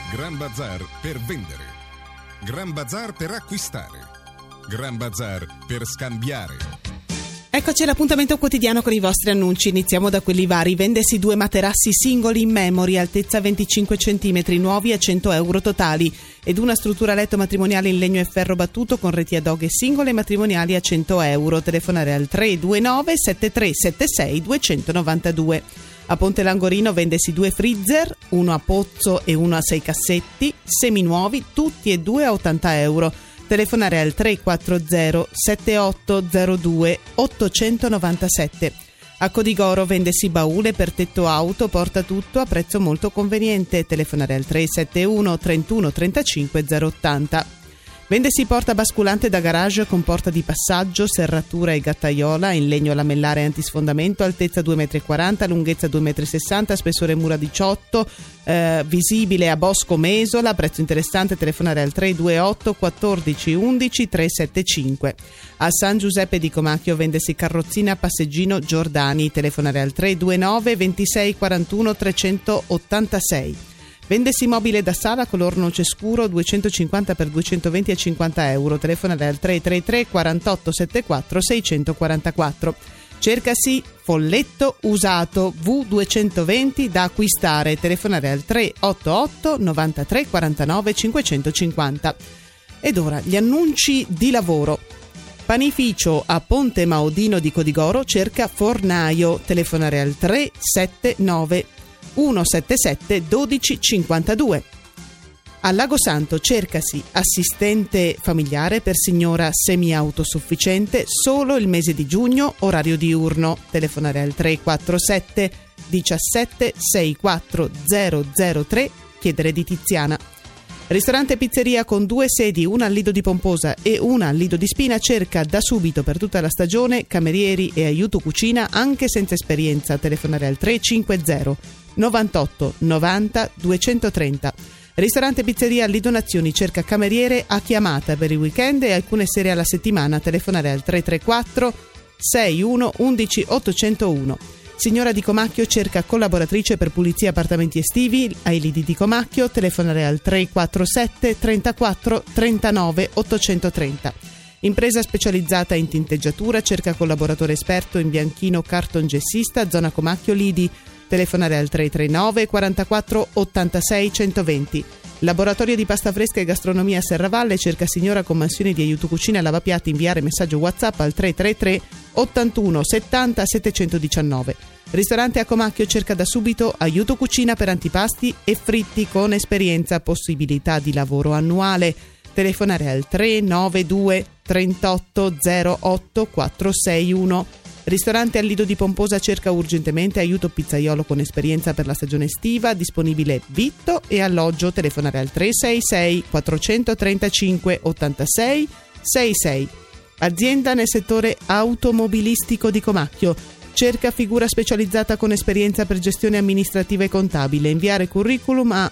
Gran Bazar per vendere, Gran Bazar per acquistare, Gran Bazar per scambiare. Eccoci all'appuntamento quotidiano con i vostri annunci. Iniziamo da quelli vari. Vendesi 2 materassi singoli in memory, altezza 25 cm, nuovi a 100 euro totali, ed una struttura letto matrimoniale in legno e ferro battuto con reti ad oghe singole matrimoniali a 100 euro. Telefonare al 329 7376 292. A Ponte Langorino vendesi 2 freezer, uno a pozzo e uno a 6 cassetti, seminuovi, tutti e due a 80 euro. Telefonare al 340 7802 897. A Codigoro vendesi baule per tetto auto, porta tutto a prezzo molto conveniente. Telefonare al 371 31 35 080. Vendesi porta basculante da garage con porta di passaggio, serratura e gattaiola in legno lamellare antisfondamento, altezza 2,40 m, lunghezza 2,60 m, spessore mura 18, visibile a Bosco Mesola, prezzo interessante. Telefonare al 328 14 11 375. A San Giuseppe di Comacchio vendesi carrozzina passeggino Giordani. Telefonare al 329 26 41 386. Vendesi mobile da sala color noce scuro 250 x 220 a 50 euro. Telefonare al 333 48 74 644. Cercasi folletto usato V220 da acquistare. Telefonare al 388 93 49 550. Ed ora gli annunci di lavoro. Panificio a Ponte Maodino di Codigoro cerca fornaio. Telefonare al 379 177 1252. A Lago Santo cercasi assistente familiare per signora semi-autosufficiente solo il mese di giugno, orario diurno. Telefonare al 347 17 64 003, chiedere di Tiziana. Ristorante e pizzeria con 2 sedi, una al Lido di Pomposa e una al Lido di Spina, cerca da subito per tutta la stagione camerieri e aiuto cucina anche senza esperienza. Telefonare al 350 98 90 230. Ristorante e pizzeria al Lido Nazioni cerca cameriere a chiamata per i weekend e alcune sere alla settimana. Telefonare al 334 61 11 801. Signora di Comacchio cerca collaboratrice per pulizia appartamenti estivi ai Lidi di Comacchio. Telefonare al 347 34 39 830. Impresa specializzata in tinteggiatura cerca collaboratore esperto in bianchino cartongessista, zona Comacchio Lidi. Telefonare al 339 44 86 120. Laboratorio di pasta fresca e gastronomia Serravalle cerca signora con mansioni di aiuto cucina e lavapiatti. Inviare messaggio WhatsApp al 333 81 70 719. Ristorante a Comacchio cerca da subito aiuto cucina per antipasti e fritti con esperienza, possibilità di lavoro annuale. Telefonare al 392 38 08 461. Ristorante al Lido di Pomposa cerca urgentemente aiuto pizzaiolo con esperienza per la stagione estiva, disponibile vitto e alloggio. Telefonare al 366 435 86 66. Azienda nel settore automobilistico di Comacchio cerca figura specializzata con esperienza per gestione amministrativa e contabile. Inviare curriculum a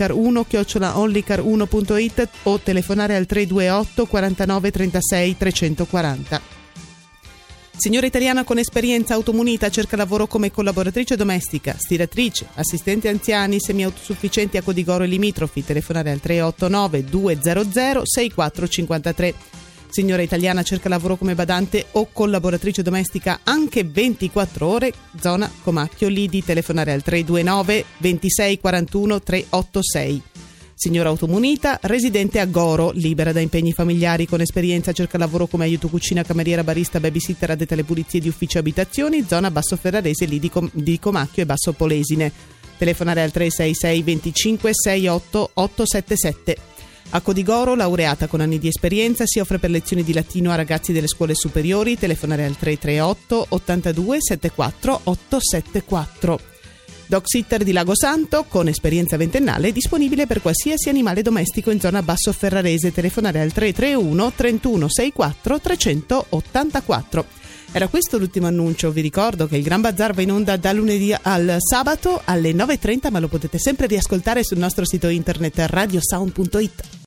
onlycar1@onlycar1.it o telefonare al 328 49 36 340. Signora italiana con esperienza automunita cerca lavoro come collaboratrice domestica, stiratrice, assistente anziani, semi-autosufficienti a Codigoro e limitrofi. Telefonare al 389 200 6453. Signora italiana cerca lavoro come badante o collaboratrice domestica anche 24 ore, zona Comacchio Lidi. Telefonare al 329 26 41 386. Signora automunita, residente a Goro, libera da impegni familiari, con esperienza cerca lavoro come aiuto cucina, cameriera, barista, babysitter, addetta alle pulizie di uffici e abitazioni, zona Basso Ferrarese, lì di Comacchio e Basso Polesine. Telefonare al 366 25 68 877. A Codigoro, laureata con anni di esperienza, si offre per lezioni di latino a ragazzi delle scuole superiori. Telefonare al 338 82 74 874. Dog sitter di Lago Santo con esperienza ventennale, disponibile per qualsiasi animale domestico in zona Basso Ferrarese. Telefonare al 331 31 64 384. Era questo l'ultimo annuncio. Vi ricordo che il Gran Bazar va in onda da lunedì al sabato alle 9:30, ma lo potete sempre riascoltare sul nostro sito internet radiosound.it.